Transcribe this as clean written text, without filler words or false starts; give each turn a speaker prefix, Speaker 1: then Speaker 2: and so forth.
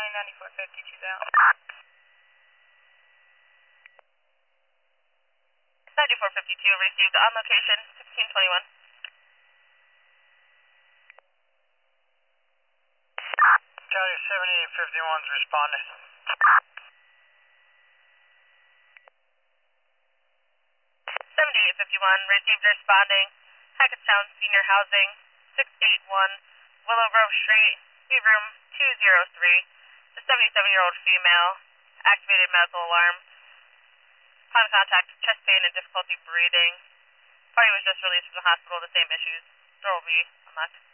Speaker 1: 9452 down. 9452 received on location 1621.
Speaker 2: Charlie 7851's responding.
Speaker 1: 7851 received responding. Hackettstown Senior Housing 681 Willow Grove Street, suite room 203. The 77-year-old female, activated medical alarm. Upon contact, chest pain and difficulty breathing. Party was just released from the hospital, the same issues. Door will be unlocked.